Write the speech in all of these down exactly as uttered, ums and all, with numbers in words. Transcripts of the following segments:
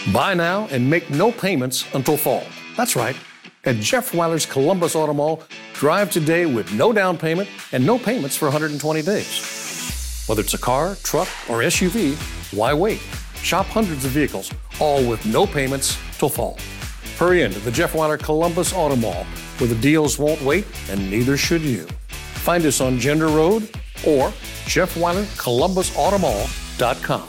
Buy now and make no payments until fall. That's right. At Jeff Weiler's Columbus Auto Mall, drive today with no down payment and no payments for one hundred twenty days. Whether it's a car, truck, or S U V, why wait? Shop hundreds of vehicles, all with no payments till fall. Hurry into the Jeff Weiler Columbus Auto Mall, where the deals won't wait and neither should you. Find us on Gender Road or Jeff Weiler Columbus Auto Mall dot com.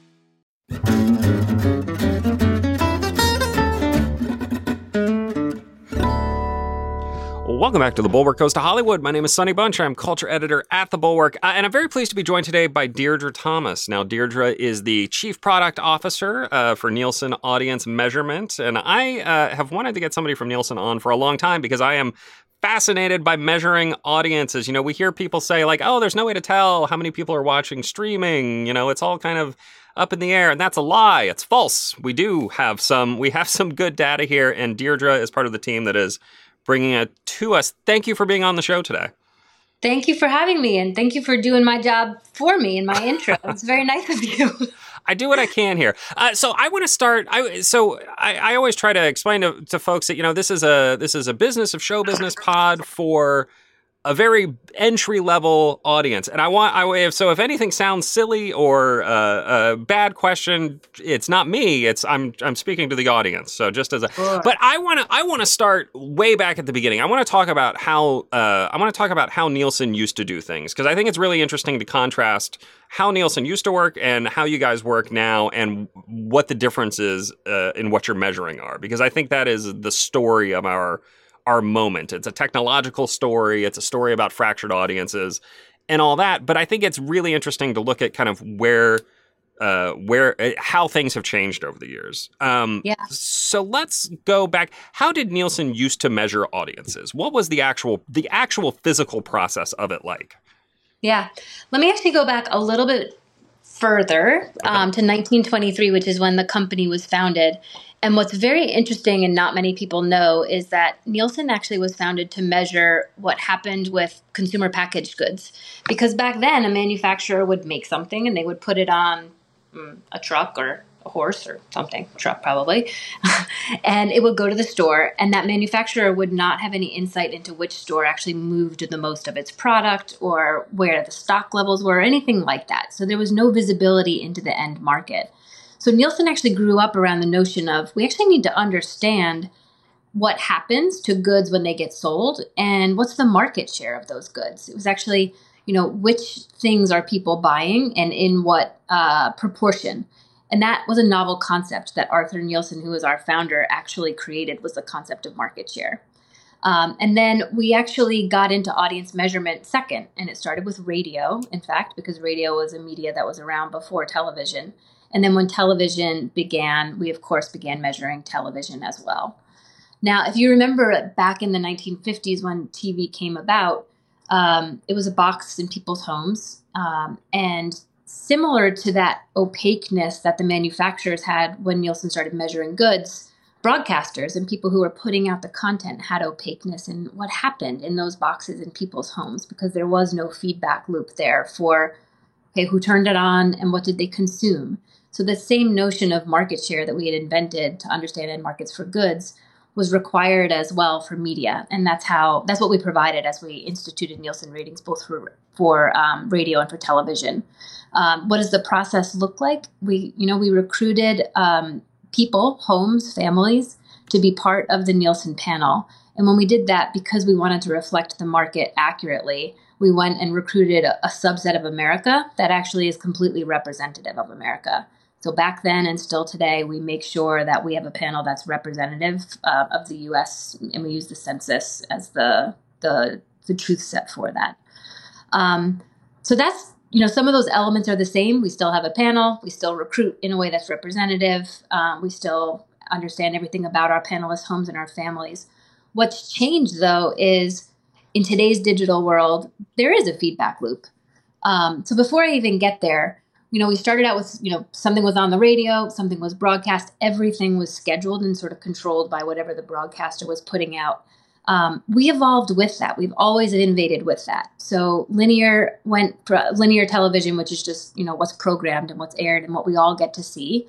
Welcome back to The Bulwark Goes to Hollywood. My name is Sonny Bunch. I'm culture editor at The Bulwark, uh, and I'm very pleased to be joined today by Deirdre Thomas. Now, Deirdre is the Chief Product Officer uh, for Nielsen Audience Measurement, and I uh, have wanted to get somebody from Nielsen on for a long time because I am fascinated by measuring audiences. You know, we hear people say like, oh, there's no way to tell how many people are watching streaming. You know, it's all kind of up in the air, and that's a lie. It's false. We do have some, we have some good data here, and Deirdre is part of the team that is bringing it to us. Thank you for being on the show today. Thank you for having me, and thank you for doing my job for me in my intro. It's very nice of you. I do what I can here. Uh, so I want to start. I so I, I always try to explain to, to folks that, you know, this is a this is a business of show business pod for a very entry level audience, and I want I so if anything sounds silly or uh, a bad question, it's not me. It's I'm I'm speaking to the audience. So just as a, sure. But I want to I want to start way back at the beginning. I want to talk about how uh, I want to talk about how Nielsen used to do things, because I think it's really interesting to contrast how Nielsen used to work and how you guys work now, and what the differences uh, in what you're measuring are, because I think that is the story of our. our moment. It's a technological story. It's a story about fractured audiences and all that. But I think it's really interesting to look at kind of where, uh, where, uh, how things have changed over the years. Um, yeah. So let's go back. How did Nielsen used to measure audiences? What was the actual, the actual physical process of it like? Yeah. Let me actually go back a little bit further okay. um, to nineteen twenty-three, which is when the company was founded. And what's very interesting and not many people know is that Nielsen actually was founded to measure what happened with consumer packaged goods. Because back then, a manufacturer would make something and they would put it on mm, a truck or a horse or something, truck probably, and it would go to the store, and that manufacturer would not have any insight into which store actually moved the most of its product or where the stock levels were or anything like that. So there was no visibility into the end market. So Nielsen actually grew up around the notion of we actually need to understand what happens to goods when they get sold and what's the market share of those goods. It was actually, you know, which things are people buying and in what uh, proportion. And that was a novel concept that Arthur Nielsen, who was our founder, actually created, was the concept of market share. Um, and then we actually got into audience measurement second, and it started with radio, in fact, because radio was a media that was around before television. And then when television began, we, of course, began measuring television as well. Now, if you remember back in the nineteen fifties when T V came about, um, it was a box in people's homes. Um, and similar to that opaqueness that the manufacturers had when Nielsen started measuring goods, broadcasters and people who were putting out the content had opaqueness in what happened in those boxes in people's homes, because there was no feedback loop there for, okay, who turned it on and what did they consume? So the same notion of market share that we had invented to understand end markets for goods was required as well for media. And that's how, that's what we provided as we instituted Nielsen ratings, both for, for um, radio and for television. Um, what does the process look like? We, you know, we recruited um, people, homes, families, to be part of the Nielsen panel. And when we did that, because we wanted to reflect the market accurately, we went and recruited a, a subset of America that actually is completely representative of America. So back then and still today, we make sure that we have a panel that's representative uh, of the U S, and we use the census as the the, the truth set for that. Um, so that's, you know, some of those elements are the same. We still have a panel. We still recruit in a way that's representative. Um, we still understand everything about our panelists' homes and our families. What's changed, though, is in today's digital world, there is a feedback loop. Um, so before I even get there, you know, we started out with, you know, something was on the radio, something was broadcast, everything was scheduled and sort of controlled by whatever the broadcaster was putting out. Um, we evolved with that. We've always innovated with that. So linear went, linear television, which is just, you know, what's programmed and what's aired and what we all get to see.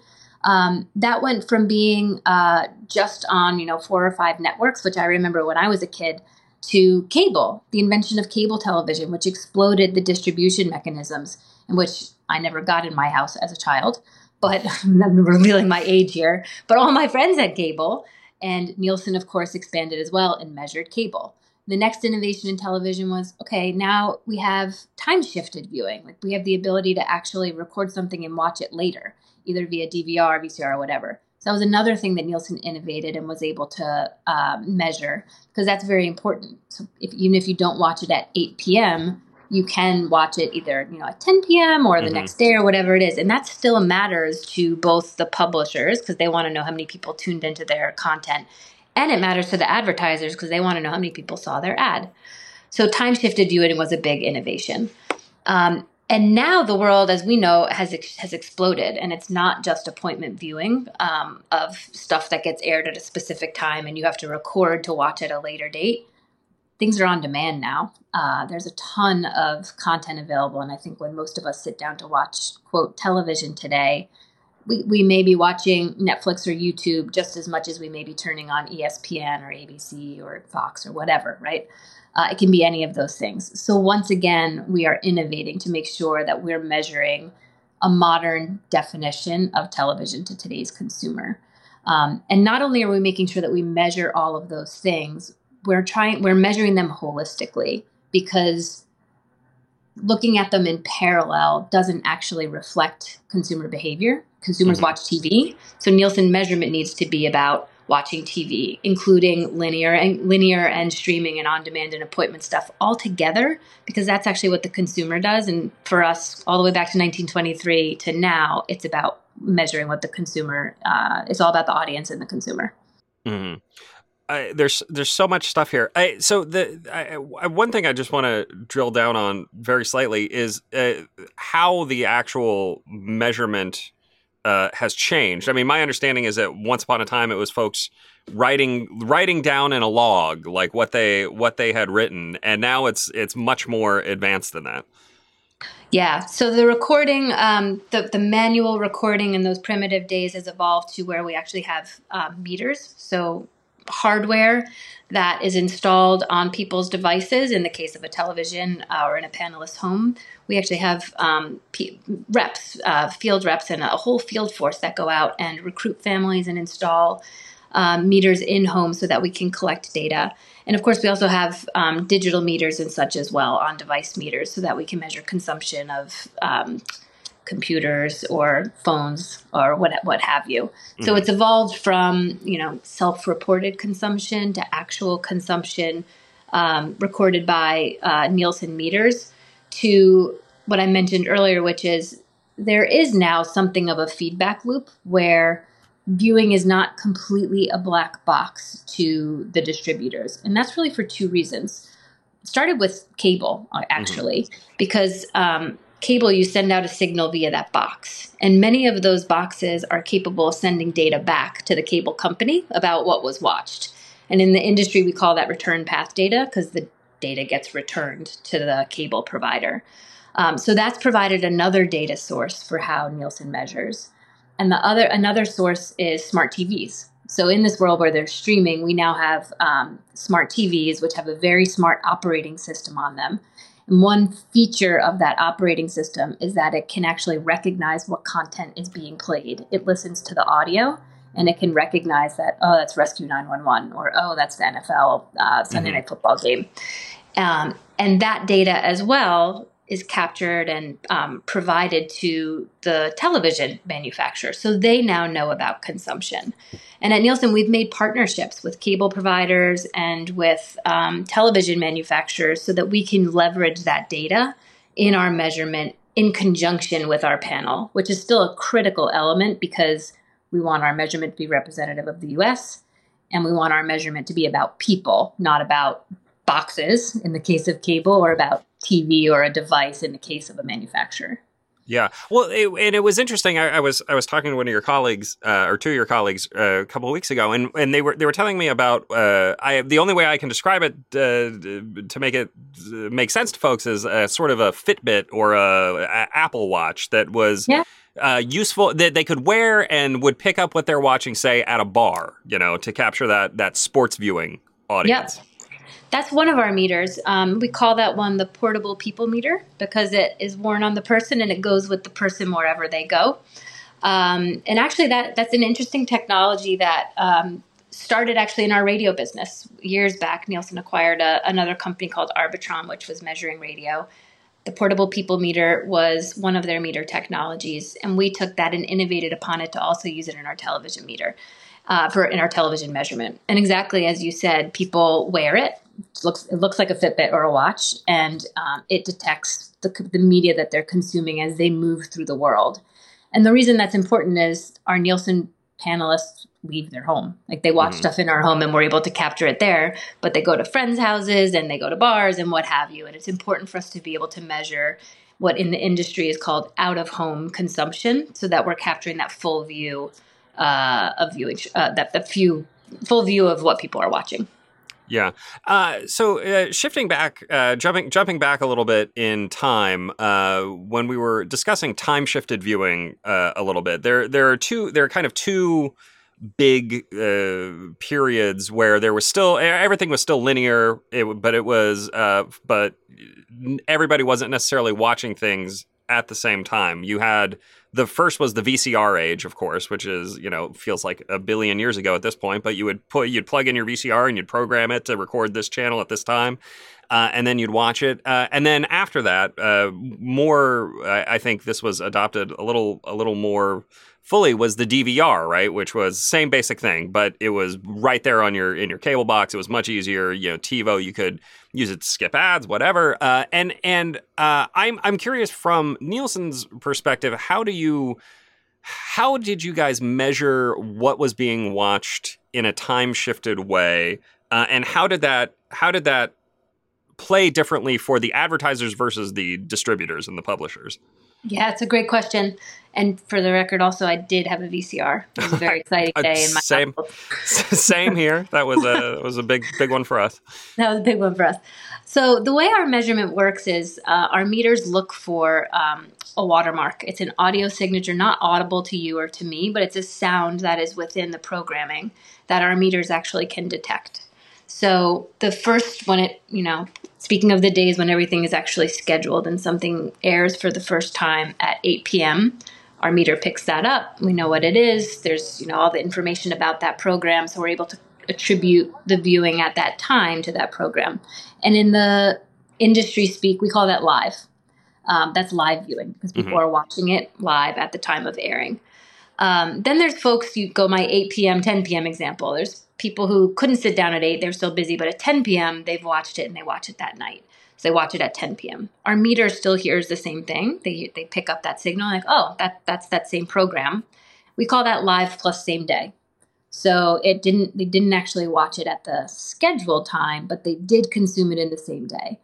Um, that went from being uh, just on, you know, four or five networks, which I remember when I was a kid, to cable, the invention of cable television, which exploded the distribution mechanisms, in which I never got in my house as a child. But I'm revealing my age here. But all my friends had cable, and Nielsen, of course, expanded as well and measured cable. The next innovation in television was, okay, now we have time-shifted viewing. Like we have the ability to actually record something and watch it later, either via D V R, V C R, or whatever. So that was another thing that Nielsen innovated and was able to um, measure, because that's very important. So if, even if you don't watch it at eight p.m., you can watch it either, you know, at ten p.m. or the mm-hmm. next day or whatever it is. And that still matters to both the publishers because they want to know how many people tuned into their content. And it matters to the advertisers because they want to know how many people saw their ad. So time-shifted viewing was a big innovation. Um, and now the world, as we know, has has exploded. And it's not just appointment viewing um, of stuff that gets aired at a specific time and you have to record to watch at a later date. Things are on demand now. Uh, there's a ton of content available. And I think when most of us sit down to watch, quote, television today, we, we may be watching Netflix or YouTube just as much as we may be turning on E S P N or A B C or Fox or whatever, right? Uh, it can be any of those things. So once again, we are innovating to make sure that we're measuring a modern definition of television to today's consumer. Um, and not only are we making sure that we measure all of those things, we're trying, we're measuring them holistically, because looking at them in parallel doesn't actually reflect consumer behavior. Consumers mm-hmm. watch T V. So Nielsen measurement needs to be about watching T V, including linear and linear and streaming and on-demand and appointment stuff all together, because that's actually what the consumer does. And for us, all the way back to nineteen twenty-three to now, it's about measuring what the consumer, uh, it's all about the audience and the consumer. Mm-hmm. I, there's there's so much stuff here. I, so the I, one thing I just want to drill down on very slightly is uh, how the actual measurement uh, has changed. I mean, my understanding is that once upon a time it was folks writing writing down in a log like what they what they had written, and now it's it's much more advanced than that. Yeah. So the recording, um, the, the manual recording in those primitive days has evolved to where we actually have uh, meters. So hardware that is installed on people's devices. In the case of a television uh, or in a panelist's home, we actually have um, P- reps, uh, field reps, and a whole field force that go out and recruit families and install um, meters in homes so that we can collect data. And of course, we also have um, digital meters and such as well, on device meters, so that we can measure consumption of um, computers or phones or what what have you. Mm-hmm. So it's evolved from, you know, self-reported consumption to actual consumption um, recorded by uh, Nielsen meters to what I mentioned earlier, which is there is now something of a feedback loop where viewing is not completely a black box to the distributors. And that's really for two reasons. It started with cable, actually, mm-hmm. because um, cable, you send out a signal via that box. And many of those boxes are capable of sending data back to the cable company about what was watched. And in the industry, we call that return path data because the data gets returned to the cable provider. Um, so that's provided another data source for how Nielsen measures. And the other another source is smart T Vs. So in this world where they're streaming, we now have um, smart T Vs, which have a very smart operating system on them. And one feature of that operating system is that it can actually recognize what content is being played. It listens to the audio, and it can recognize that, oh, that's Rescue nine one one, or, oh, that's the N F L uh, Sunday mm-hmm. Night Football game. Um, and that data as well is captured and um, provided to the television manufacturer. So they now know about consumption. And at Nielsen, we've made partnerships with cable providers and with um, television manufacturers so that we can leverage that data in our measurement in conjunction with our panel, which is still a critical element because we want our measurement to be representative of the U S, and we want our measurement to be about people, not about boxes in the case of cable, or about T V or a device in the case of a manufacturer. Yeah, well, it, and it was interesting. I, I was I was talking to one of your colleagues, uh, or two of your colleagues, uh, a couple of weeks ago, and, and they were they were telling me about. Uh, I the only way I can describe it uh, to make it make sense to folks is a, sort of a Fitbit or a, a Apple Watch that was. Yeah. uh, useful that they could wear and would pick up what they're watching, say, at a bar, you know, to capture that that sports viewing audience. Yep. That's one of our meters. Um, we call that one the portable people meter because it is worn on the person and it goes with the person wherever they go. Um, and actually, that that's an interesting technology that um, started actually in our radio business. Years back, Nielsen acquired a, another company called Arbitron, which was measuring radio. The portable people meter was one of their meter technologies, and we took that and innovated upon it to also use it in our television meter, uh, for in our television measurement. And exactly as you said, people wear it. It looks, it looks like a Fitbit or a watch, and um, it detects the, the media that they're consuming as they move through the world. And the reason that's important is our Nielsen panelists leave their home. Like they watch mm-hmm. stuff in our home and we're able to capture it there, but they go to friends' houses and they go to bars and what have you. And it's important for us to be able to measure what in the industry is called out-of-home consumption so that we're capturing that full view uh, of viewing, uh, that the few, full view of what people are watching. Yeah. Uh, so uh, shifting back, uh, jumping jumping back a little bit in time, uh, when we were discussing time shifted viewing uh, a little bit, there there are two there are kind of two big uh, periods where there was still everything was still linear, it, but it was uh, but everybody wasn't necessarily watching things at the same time. You had the first was the V C R age, of course, which is, you know, feels like a billion years ago at this point. But you would put you'd plug in your V C R and you'd program it to record this channel at this time. Uh, and then you'd watch it. Uh, and then after that, uh, more, I, I think this was adopted a little a little more fully was the D V R, right? Which was same basic thing, but it was right there on your in your cable box. It was much easier. You know, TiVo, you could use it to skip ads, whatever. Uh, and and uh, I'm I'm curious from Nielsen's perspective, how do you how did you guys measure what was being watched in a time shifted way, uh, and how did that how did that play differently for the advertisers versus the distributors and the publishers? Yeah, it's a great question. And for the record, also, I did have a V C R. It was a very exciting day in my same, same here. That was a was a big big one for us. That was a big one for us. So the way our measurement works is uh, our meters look for um, a watermark. It's an audio signature, not audible to you or to me, but it's a sound that is within the programming that our meters actually can detect. So the first, when it, you know, speaking of the days when everything is actually scheduled and something airs for the first time at eight p.m., our meter picks that up. We know what it is. There's, you know, all the information about that program. So we're able to attribute the viewing at that time to that program. And in the industry speak, we call that live. Um, that's live viewing because people mm-hmm. are watching it live at the time of airing. Um, then there's folks, you go my eight p.m., ten p.m. example. There's people who couldn't sit down at eight, they're still busy, but at ten p.m. they've watched it and they watch it that night. So they watch it at ten p.m. Our meter still hears the same thing. They they pick up that signal like, oh, that that's that same program. We call that live plus same day. So it didn't they didn't actually watch it at the scheduled time, but they did consume it in the same day.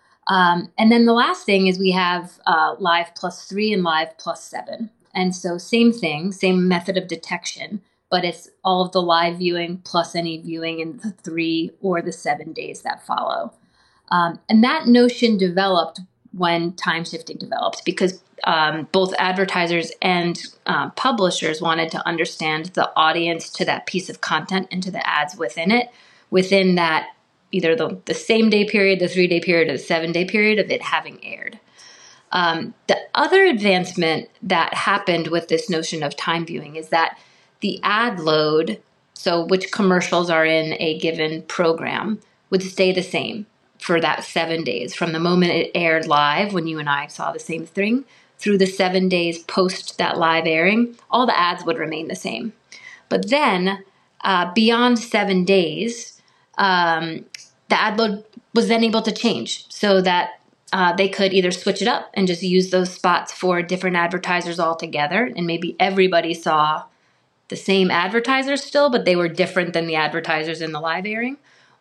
Um, and then the last thing is we have uh, live plus three and live plus seven. And so same thing, same method of detection, but it's all of the live viewing plus any viewing in the three or the seven days that follow. Um, and that notion developed when time shifting developed because um, both advertisers and uh, publishers wanted to understand the audience to that piece of content and to the ads within it, within that either the, the same day period, the three day period, or the seven day period of it having aired. Um, the other advancement that happened with this notion of time viewing is that the ad load, so which commercials are in a given program, would stay the same for that seven days from the moment it aired live when you and I saw the same thing through the seven days post that live airing, all the ads would remain the same. But then uh, beyond seven days, um, the ad load was then able to change so that Uh, they could either switch it up and just use those spots for different advertisers altogether. And maybe everybody saw the same advertisers still, but they were different than the advertisers in the live airing.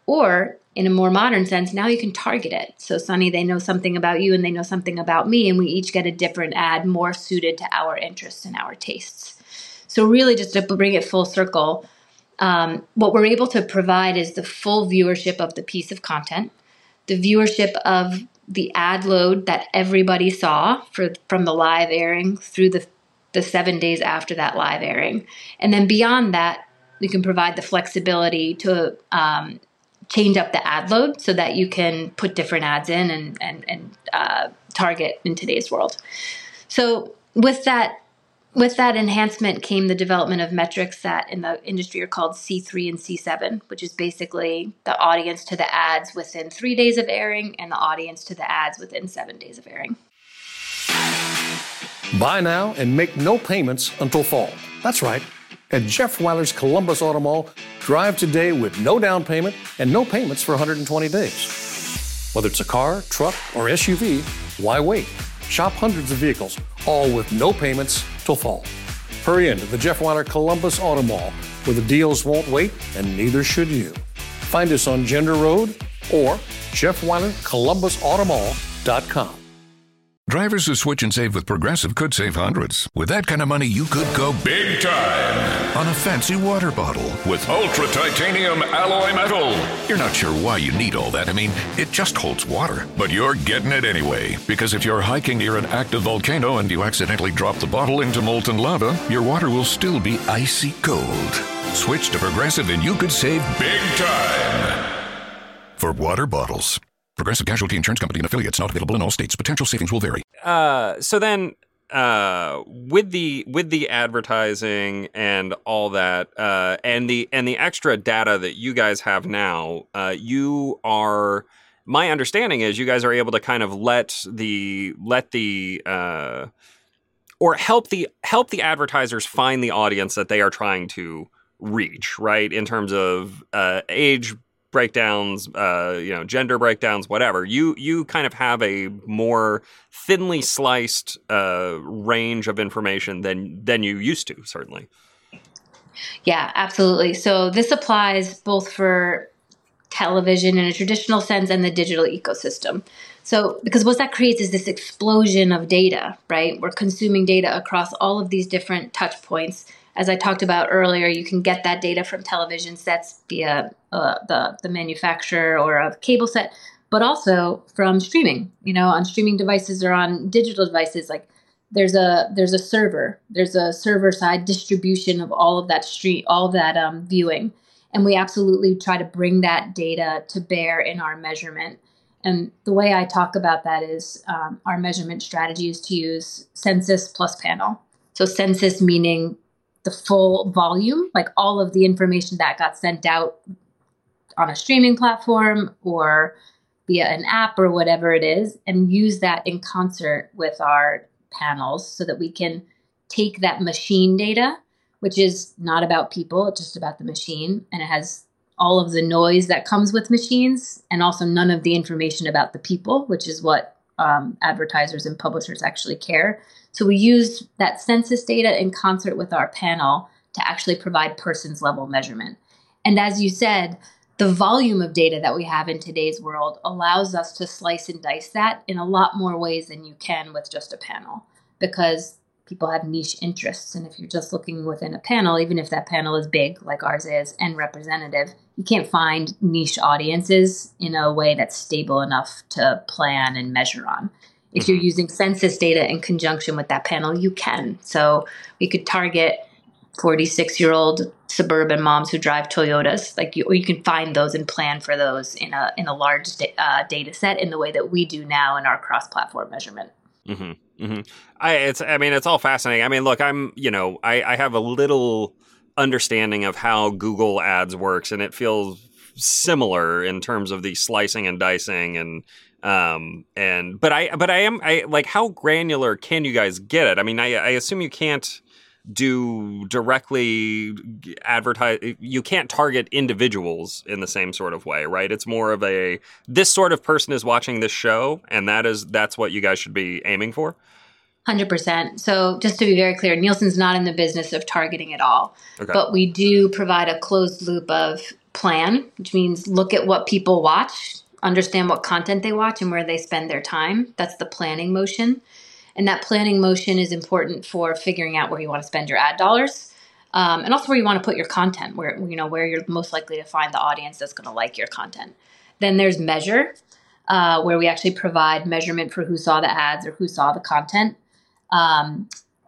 Or in a more modern sense, now you can target it. So Sunny, they know something about you and they know something about me, and we each get a different ad more suited to our interests and our tastes. So really just to bring it full circle, um, what we're able to provide is the full viewership of the piece of content, the viewership of the ad load that everybody saw for from the live airing through the the seven days after that live airing. And then beyond that, we can provide the flexibility to um, change up the ad load so that you can put different ads in and, and, and uh, target in today's world. So with that, with that enhancement came the development of metrics that in the industry are called C three and C seven, which is basically the audience to the ads within three days of airing and the audience to the ads within seven days of airing. Buy now and make no payments until fall. That's right. At Jeff Weiler's Columbus Auto Mall, drive today with no down payment and no payments for one hundred twenty days. Whether it's a car, truck, or S U V, why wait? Shop hundreds of vehicles, all with no payments till fall. Hurry into the Jeff Weiler Columbus Auto Mall, where the deals won't wait and neither should you. Find us on Gender Road or Jeff Weiler Columbus Auto Mall dot com. Drivers who switch and save with Progressive could save hundreds. With that kind of money, you could go big time on a fancy water bottle with ultra titanium alloy metal. You're not sure why you need all that. I mean, it just holds water. But you're getting it anyway. Because if you're hiking near an active volcano and you accidentally drop the bottle into molten lava, your water will still be icy cold. Switch to Progressive and you could save big time for water bottles. Progressive Casualty Insurance Company and affiliates, not available in all states. Potential savings will vary. Uh, so then, uh, with the with the advertising and all that, uh, and the and the extra data that you guys have now, uh, you are. My understanding is you guys are able to kind of let the let the uh, or help the help the advertisers find the audience that they are trying to reach, right? In terms of uh, age breakdowns, uh, you know, gender breakdowns, whatever. You you kind of have a more thinly sliced uh, range of information than than you used to, certainly. Yeah, absolutely. So this applies both for television in a traditional sense and the digital ecosystem. So because what that creates is this explosion of data, right? We're consuming data across all of these different touch points. As I talked about earlier, you can get that data from television sets via uh, the, the manufacturer or a cable set, but also from streaming, you know, on streaming devices or on digital devices. Like there's a there's a server, there's a server side distribution of all of that stream, all of that um, viewing. And we absolutely try to bring that data to bear in our measurement. And the way I talk about that is um, our measurement strategy is to use census plus panel. So census meaning the full volume, like all of the information that got sent out on a streaming platform or via an app or whatever it is, and use that in concert with our panels so that we can take that machine data, which is not about people, it's just about the machine, and it has all of the noise that comes with machines and also none of the information about the people, which is what um, advertisers and publishers actually care. So we use that census data in concert with our panel to actually provide persons level measurement. And as you said, the volume of data that we have in today's world allows us to slice and dice that in a lot more ways than you can with just a panel, because people have niche interests. And if you're just looking within a panel, even if that panel is big, like ours is, and representative, you can't find niche audiences in a way that's stable enough to plan and measure on. If you're using census data in conjunction with that panel, you can. So we could target forty-six-year-old suburban moms who drive Toyotas, like you, or you can find those and plan for those in a in a large da- uh, data set in the way that we do now in our cross-platform measurement. Mm-hmm. Mm-hmm. I it's I mean it's all fascinating. I mean, look, I'm you know I, I have a little understanding of how Google Ads works, and it feels similar in terms of the slicing and dicing and. Um, and, but I, but I am, I like, how granular can you guys get it? I mean, I, I assume you can't do directly advertise, you can't target individuals in the same sort of way, right? It's more of a, this sort of person is watching this show, and that is, that's what you guys should be aiming for. one hundred percent. So just to be very clear, Nielsen's not in the business of targeting at all, okay. But we do provide a closed loop of plan, which means look at what people watch, understand what content they watch and where they spend their time. That's the planning motion. And that planning motion is important for figuring out where you want to spend your ad dollars. Um, and also where you want to put your content, where, you know, where you're most likely to find the audience that's going to like your content. Then there's measure, uh, where we actually provide measurement for who saw the ads or who saw the content. Um,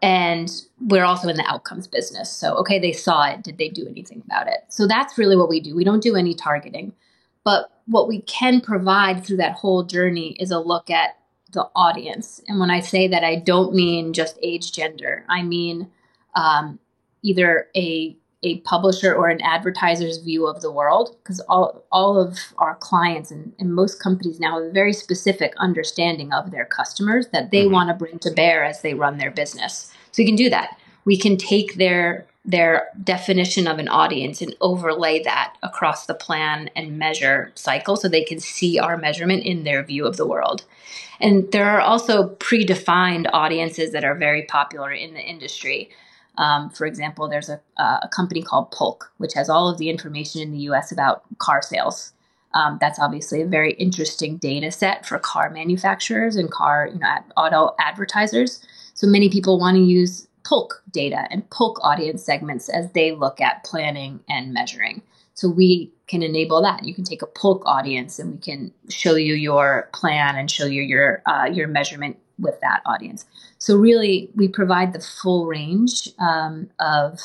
And we're also in the outcomes business. So, okay, they saw it. Did they do anything about it? So that's really what we do. We don't do any targeting. But what we can provide through that whole journey is a look at the audience. And when I say that, I don't mean just age, gender. I mean um, either a a publisher or an advertiser's view of the world, because all, all of our clients and, and most companies now have a very specific understanding of their customers that they mm-hmm. want to bring to bear as they run their business. So we can do that. We can take their their definition of an audience and overlay that across the plan and measure cycle so they can see our measurement in their view of the world. And there are also predefined audiences that are very popular in the industry. Um, for example, there's a, uh, a company called Polk, which has all of the information in the U S about car sales. Um, that's obviously a very interesting data set for car manufacturers and car, you know, ad- auto advertisers. So many people want to use Polk data and Polk audience segments as they look at planning and measuring. So we can enable that. You can take a Polk audience and we can show you your plan and show you your uh, your measurement with that audience. So really, we provide the full range um, of,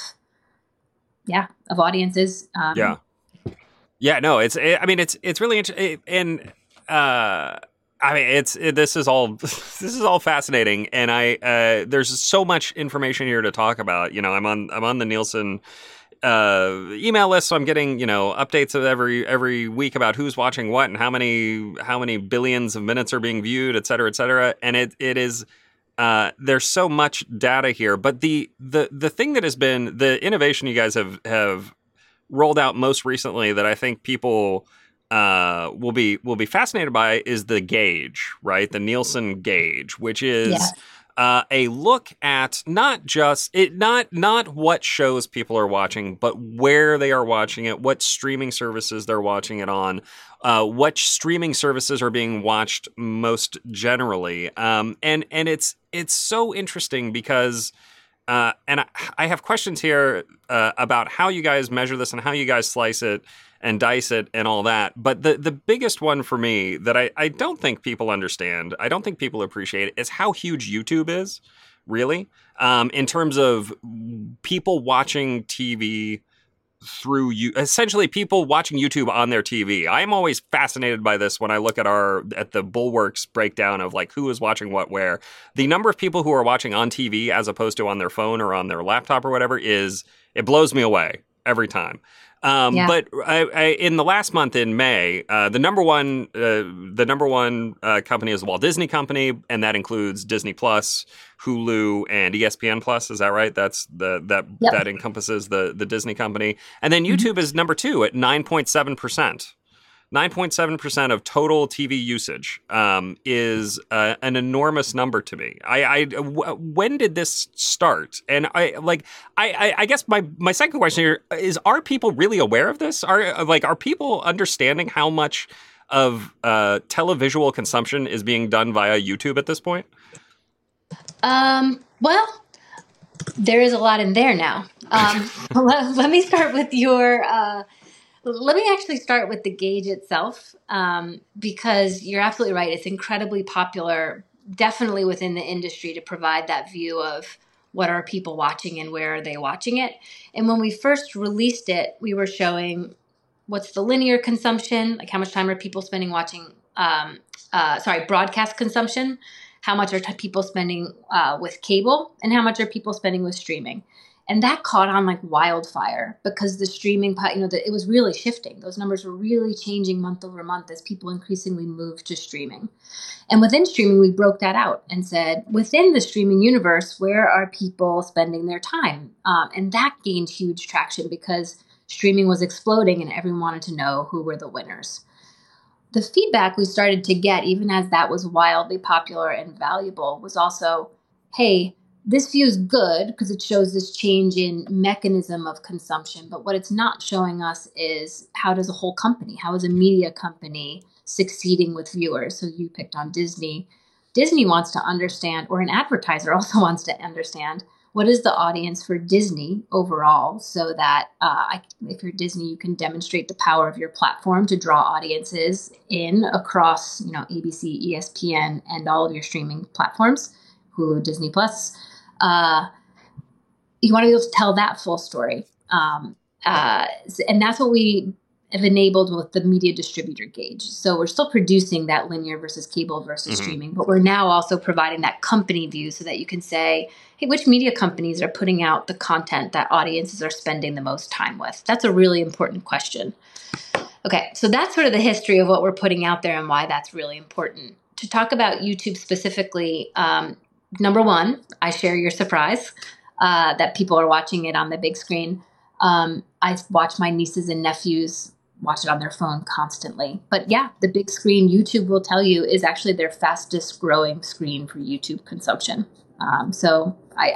yeah, of audiences. Um, yeah, yeah. No, it's. It, I mean, it's it's really interesting, and uh, I mean, it's it, this is all this is all fascinating, and I uh, there's so much information here to talk about. You know, I'm on I'm on the Nielsen uh, email list, so I'm getting you know updates of every every week about who's watching what and how many how many billions of minutes are being viewed, et cetera, et cetera. And it it is. Uh, there's so much data here, but the the the thing that has been the innovation you guys have have rolled out most recently that I think people uh, will be will be fascinated by is the gauge, right? The Nielsen gauge, which is yeah. uh, a look at not just it not not what shows people are watching, but where they are watching it, what streaming services they're watching it on. Uh, what streaming services are being watched most generally, um, and and it's it's so interesting because, uh, and I, I have questions here uh, about how you guys measure this and how you guys slice it and dice it and all that. But the the biggest one for me that I, I don't think people understand, I don't think people appreciate, is how huge YouTube is, really, um, in terms of people watching T V. Through you, essentially people watching YouTube on their T V. I'm always fascinated by this when I look at our at the Bulwark's breakdown of like who is watching what where. The number of people who are watching on T V as opposed to on their phone or on their laptop or whatever is it blows me away every time. Um, yeah. But I, I, in the last month in May, uh, the number one uh, the number one uh, company is the Walt Disney Company, and that includes Disney Plus, Hulu, and E S P N Plus. Is that right? That's the that yep. that encompasses the the Disney Company, and then YouTube mm-hmm. is number two at nine point seven percent. nine point seven percent of total T V usage um, is uh, an enormous number to me. I, I w- when did this start? And I like I, I, I guess my, my second question here is: are people really aware of this? Are like are people understanding how much of uh, televisual consumption is being done via YouTube at this point? Um. Well, there is a lot in there now. Um, let, let me start with your. Uh, Let me actually start with the gauge itself, um, because you're absolutely right. It's incredibly popular, definitely within the industry, to provide that view of what are people watching and where are they watching it. And when we first released it, we were showing what's the linear consumption, like how much time are people spending watching, um, uh, sorry, broadcast consumption, how much are t- people spending uh, with cable, and how much are people spending with streaming. And that caught on like wildfire because the streaming, you know, the, it was really shifting. Those numbers were really changing month over month as people increasingly moved to streaming. And within streaming, we broke that out and said, within the streaming universe, where are people spending their time? Um, and that gained huge traction because streaming was exploding and everyone wanted to know who were the winners. The feedback we started to get, even as that was wildly popular and valuable, was also, hey, this view is good because it shows this change in mechanism of consumption. But what it's not showing us is how does a whole company, how is a media company succeeding with viewers? So you picked on Disney. Disney wants to understand, or an advertiser also wants to understand, what is the audience for Disney overall, so that uh, if you're Disney, you can demonstrate the power of your platform to draw audiences in across, you know, A B C, E S P N, and all of your streaming platforms, Hulu, Disney Plus. Uh, you want to be able to tell that full story. Um, uh, and that's what we have enabled with the media distributor gauge. So we're still producing that linear versus cable versus mm-hmm. streaming, but we're now also providing that company view so that you can say, hey, which media companies are putting out the content that audiences are spending the most time with? That's a really important question. Okay, so that's sort of the history of what we're putting out there and why that's really important. To talk about YouTube specifically, um, number one, I share your surprise uh, that people are watching it on the big screen. Um, I watch my nieces and nephews watch it on their phone constantly. But yeah, the big screen, YouTube will tell you, is actually their fastest growing screen for YouTube consumption. Um, so I,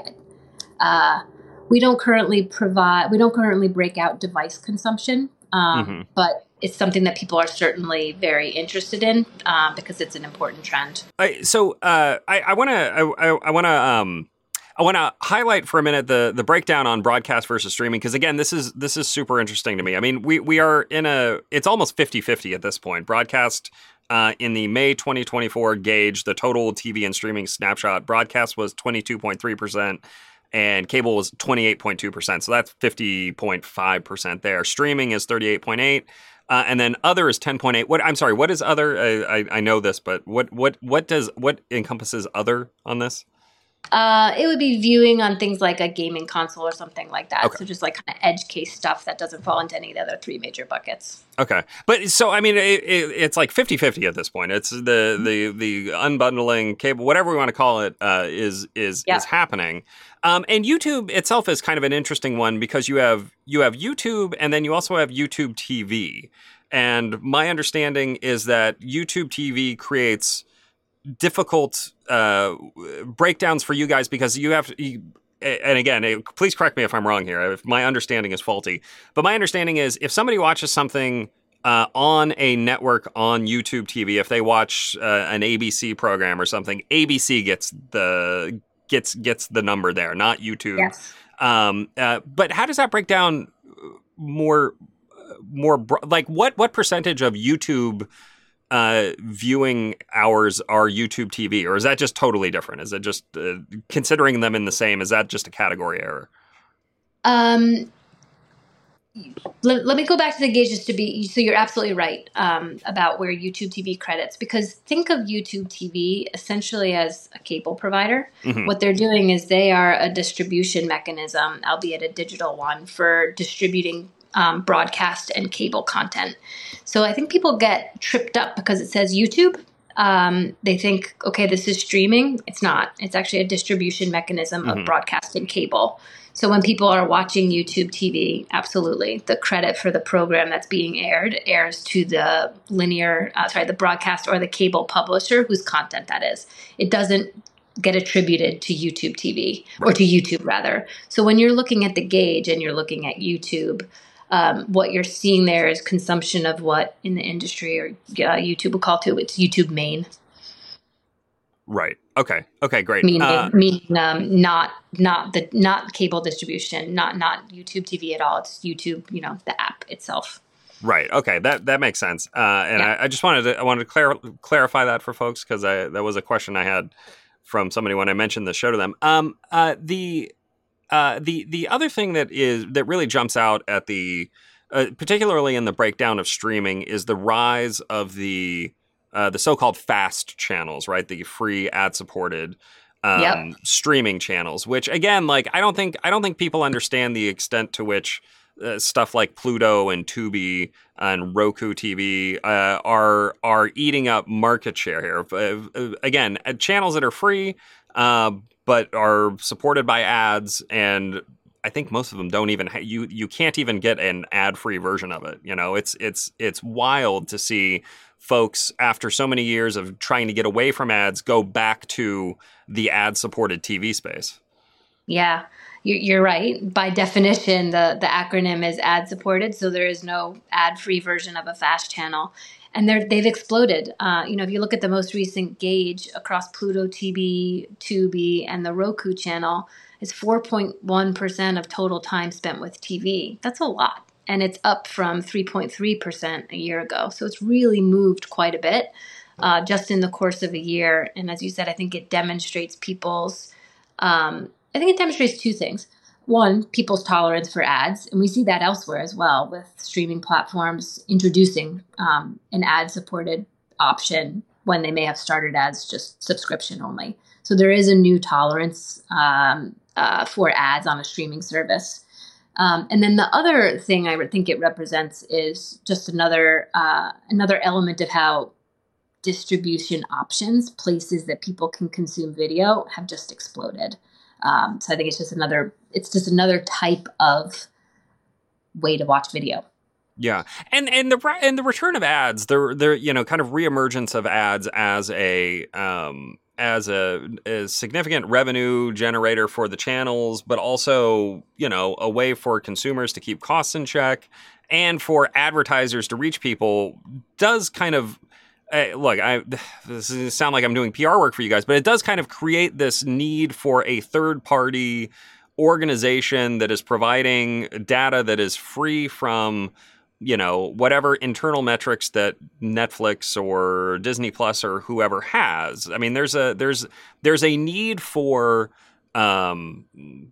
uh, we don't currently provide, we don't currently break out device consumption, um, mm-hmm. but it's something that people are certainly very interested in um, because it's an important trend. I, so uh, I want to, I, I want to, um, I want to highlight for a minute the the breakdown on broadcast versus streaming, because again, this is this is super interesting to me. I mean, we we are in a, it's almost fifty-fifty at this point. Broadcast uh, in the May twenty twenty-four gauge, the total T V and streaming snapshot, broadcast was twenty-two point three percent and cable was twenty-eight point two percent. So that's fifty point five percent there. Streaming is thirty-eight point eight. Uh, and then other is ten point eight. What I'm sorry, what is other? I, I I know this, but what what what does what encompasses other on this? Uh, it would be viewing on things like a gaming console or something like that. Okay. So just like kind of edge case stuff that doesn't fall into any of the other three major buckets. Okay. But so, I mean, it, it, it's like fifty-fifty at this point. It's the, the, the unbundling cable, whatever we want to call it, uh, is, is, yeah. is happening. Um, and YouTube itself is kind of an interesting one because you have, you have YouTube and then you also have YouTube T V. And my understanding is that YouTube T V creates difficult uh, breakdowns for you guys because you have, you, and again, please correct me if I'm wrong here, if my understanding is faulty, but my understanding is if somebody watches something uh, on a network on YouTube T V, if they watch uh, an A B C program or something, A B C gets the gets gets the number there, not YouTube. Yes. Um, uh, but how does that break down more, more bro- like what what percentage of YouTube Uh, viewing hours are YouTube T V, or is that just totally different? Is it just uh, considering them in the same? Is that just a category error? Um, let, let me go back to the gauges to be, so you're absolutely right um, about where YouTube T V credits, because think of YouTube T V essentially as a cable provider. Mm-hmm. What they're doing is they are a distribution mechanism, albeit a digital one, for distributing Um, broadcast and cable content. So I think people get tripped up because it says YouTube. Um, they think, okay, this is streaming. It's not. It's actually a distribution mechanism mm-hmm. of broadcast and cable. So when people are watching YouTube T V, absolutely, the credit for the program that's being aired airs to the linear, uh, sorry, the broadcast or the cable publisher whose content that is. It doesn't get attributed to YouTube T V or right. to YouTube rather. So when you're looking at the gauge and you're looking at YouTube, Um, what you're seeing there is consumption of what in the industry or uh, YouTube will call to it's YouTube main. Right. Okay. Okay. Great. Meaning, uh, meaning um, not not the not cable distribution, not not YouTube T V at all. It's YouTube, you know, the app itself. Right. Okay. That that makes sense. Uh, and yeah. I, I just wanted to I wanted to clar- clarify that for folks because I that was a question I had from somebody when I mentioned the show to them. Um. Uh. The. Uh, the the other thing that is that really jumps out at the uh, particularly in the breakdown of streaming is the rise of the uh, the so-called fast channels, right? The free ad supported um, yep. streaming channels, which again, like I don't think I don't think people understand the extent to which uh, stuff like Pluto and Tubi and Roku T V uh, are are eating up market share here. Uh, again, channels that are free. Uh, but are supported by ads, and I think most of them don't even ha- you you can't even get an ad-free version of it. You know, it's it's it's wild to see folks after so many years of trying to get away from ads go back to the ad-supported T V space. Yeah, you're right. By definition, the the acronym is ad-supported, so there is no ad-free version of a fast channel. And they're, they've exploded. Uh, you know, if you look at the most recent gauge across Pluto T V, Tubi, and the Roku channel, it's four point one percent of total time spent with T V. That's a lot. And it's up from three point three percent a year ago. So it's really moved quite a bit uh, just in the course of a year. And as you said, I think it demonstrates people's um, I think it demonstrates two things. One, people's tolerance for ads, and we see that elsewhere as well with streaming platforms introducing um, an ad-supported option when they may have started as just subscription only. So there is a new tolerance um, uh, for ads on a streaming service. Um, and then the other thing I would think it represents is just another uh, another element of how distribution options, places that people can consume video, have just exploded. Um, so I think it's just another it's just another type of way to watch video. Yeah, and and the and the return of ads, the the you know kind of reemergence of ads as a um, as a, a significant revenue generator for the channels, but also you know a way for consumers to keep costs in check and for advertisers to reach people does kind of. Uh, look, I this is sound like I'm doing P R work for you guys, but it does kind of create this need for a third-party organization that is providing data that is free from, you know, whatever internal metrics that Netflix or Disney Plus or whoever has. I mean, there's a there's there's a need for um,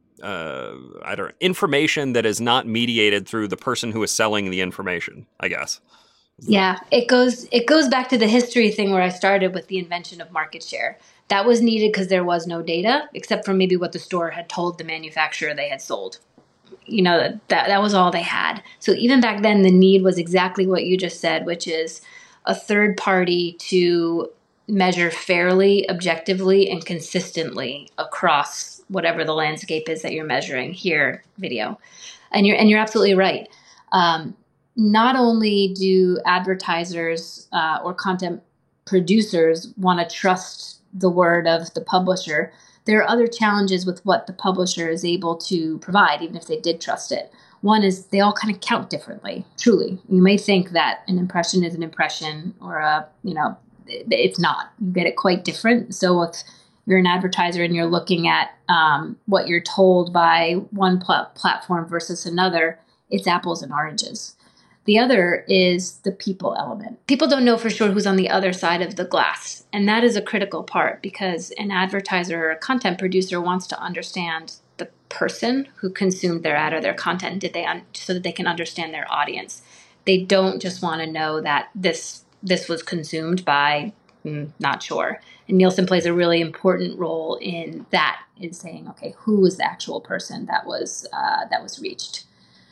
uh, I don't know, information that is not mediated through the person who is selling the information, I guess. Yeah, it goes it goes back to the history thing where I started with the invention of market share. That was needed because there was no data, except for maybe what the store had told the manufacturer they had sold. You know, that that was all they had. So even back then, the need was exactly what you just said, which is a third party to measure fairly, objectively, and consistently across whatever the landscape is that you're measuring here, video. And you're and you're absolutely right. Um, Not only do advertisers uh, or content producers want to trust the word of the publisher, there are other challenges with what the publisher is able to provide, even if they did trust it. One is they all kind of count differently, truly. You may think that an impression is an impression or, a, you know, it's not. You get it quite different. So if you're an advertiser and you're looking at um, what you're told by one pl- platform versus another, it's apples and oranges. The other is the people element. People don't know for sure who's on the other side of the glass. And that is a critical part because an advertiser or a content producer wants to understand the person who consumed their ad or their content did they un- so that they can understand their audience. They don't just want to know that this this was consumed by, mm, not sure. And Nielsen plays a really important role in that, in saying, okay, who was the actual person that was uh, that was reached?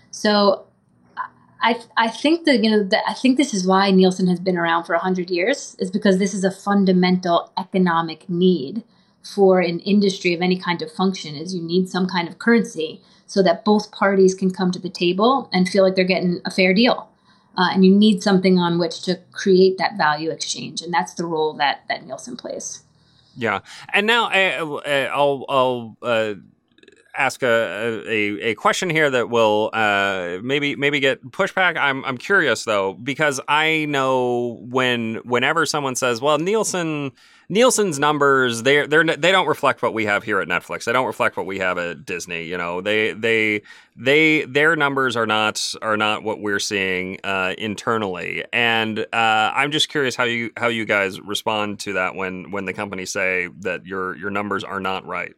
So I I think that you know that I think this is why Nielsen has been around for a hundred years, is because this is a fundamental economic need for an industry of any kind of function. Is you need some kind of currency so that both parties can come to the table and feel like they're getting a fair deal, uh, and you need something on which to create that value exchange, and that's the role that that Nielsen plays. Yeah, and now I, I'll I'll. Uh... ask a, a a question here that will uh, maybe maybe get pushback. I'm I'm curious though, because I know when whenever someone says, "Well, Nielsen Nielsen's numbers they they they don't reflect what we have here at Netflix. They don't reflect what we have at Disney. You know, they they they their numbers are not are not what we're seeing uh, internally." And uh, I'm just curious how you how you guys respond to that when when the companies say that your your numbers are not right.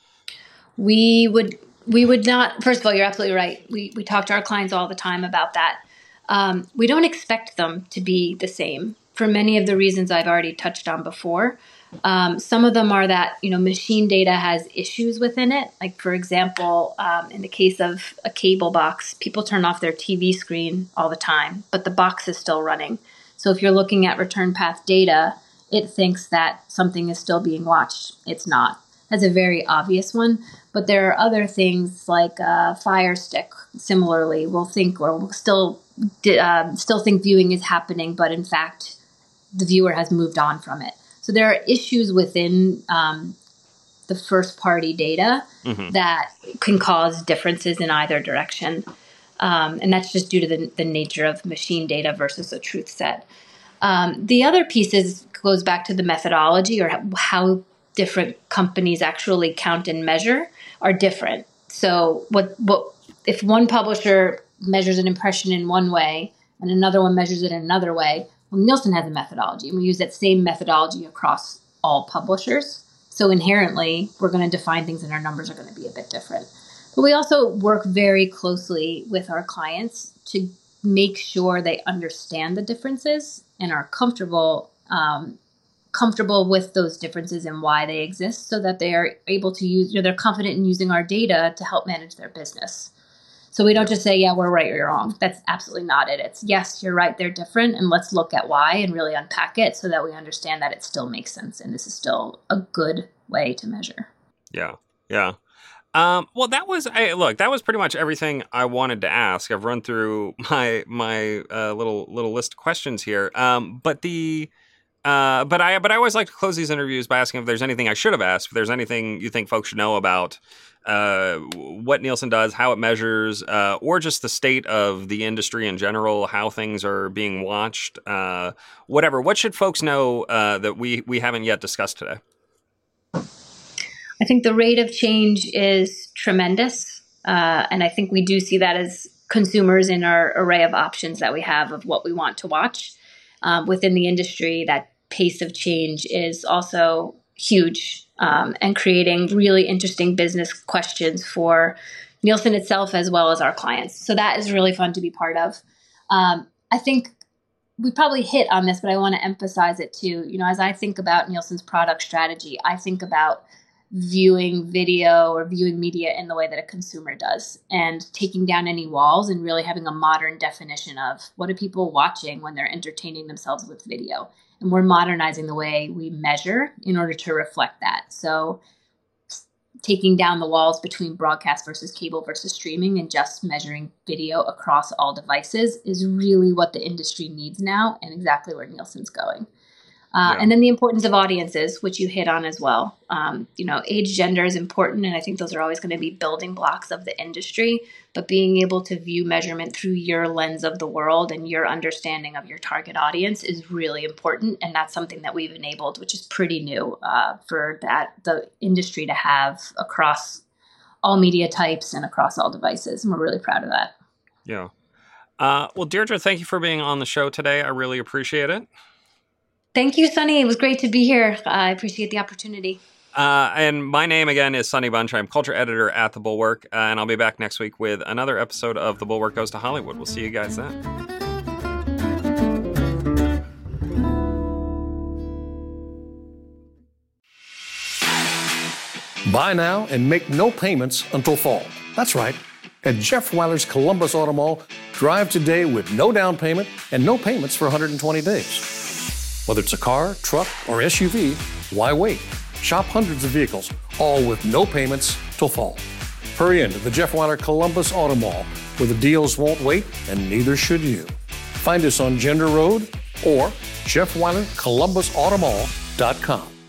We would we would not. First of all, you're absolutely right. We we talk to our clients all the time about that. Um, we don't expect them to be the same for many of the reasons I've already touched on before. Um, some of them are that you know machine data has issues within it. Like for example, um, in the case of a cable box, people turn off their T V screen all the time, but the box is still running. So if you're looking at return path data, it thinks that something is still being watched. It's not. That's a very obvious one. But there are other things like uh, Fire Stick, similarly, will think or will still uh, still think viewing is happening, but in fact, the viewer has moved on from it. So there are issues within um, the first-party data mm-hmm. that can cause differences in either direction. Um, and that's just due to the, the nature of machine data versus a truth set. Um, the other piece is, goes back to the methodology or how different companies actually count and measure are different. So what what if one publisher measures an impression in one way and another one measures it in another way? Well, Nielsen has a methodology, and we use that same methodology across all publishers. So inherently, we're going to define things and our numbers are going to be a bit different. But we also work very closely with our clients to make sure they understand the differences and are comfortable um, comfortable with those differences and why they exist, so that they are able to use, you know, they're confident in using our data to help manage their business. So we don't just say, yeah, we're right or you're wrong. That's absolutely not it. It's, yes, you're right, they're different, and let's look at why and really unpack it so that we understand that it still makes sense and this is still a good way to measure. Yeah, yeah. Um, well, that was, I, look, that was pretty much everything I wanted to ask. I've run through my my uh, little little list of questions here. Um, but the uh, but I but I always like to close these interviews by asking if there's anything I should have asked. If there's anything you think folks should know about uh, what Nielsen does, how it measures, uh, or just the state of the industry in general, how things are being watched, uh, whatever. What should folks know uh, that we we haven't yet discussed today? I think the rate of change is tremendous. Uh, and I think we do see that as consumers in our array of options that we have of what we want to watch. Um, within the industry, that pace of change is also huge, um, and creating really interesting business questions for Nielsen itself as well as our clients. So that is really fun to be part of. Um, I think we probably hit on this, but I want to emphasize it too. You know, as I think about Nielsen's product strategy, I think about viewing video or viewing media in the way that a consumer does, and taking down any walls and really having a modern definition of what are people watching when they're entertaining themselves with video. And we're modernizing the way we measure in order to reflect that. So taking down the walls between broadcast versus cable versus streaming and just measuring video across all devices is really what the industry needs now, and exactly where Nielsen's going. Uh, yeah. And then the importance of audiences, which you hit on as well. Um, you know, age, gender is important, and I think those are always going to be building blocks of the industry. But being able to view measurement through your lens of the world and your understanding of your target audience is really important, and that's something that we've enabled, which is pretty new uh, for that the industry to have across all media types and across all devices. And we're really proud of that. Yeah. Uh, well, Deirdre, thank you for being on the show today. I really appreciate it. Thank you, Sunny. It was great to be here. Uh, I appreciate the opportunity. Uh, and my name, again, is Sunny Bunch. I'm culture editor at The Bulwark, uh, and I'll be back next week with another episode of The Bulwark Goes to Hollywood. We'll see you guys then. Buy now and make no payments until fall. That's right. At Jeff Weiler's Columbus Auto Mall, drive today with no down payment and no payments for one hundred twenty days. Whether it's a car, truck, or S U V, why wait? Shop hundreds of vehicles, all with no payments till fall. Hurry into the Jeff Weiler Columbus Auto Mall, where the deals won't wait, and neither should you. Find us on Gender Road or jeff weiler columbus auto mall dot com.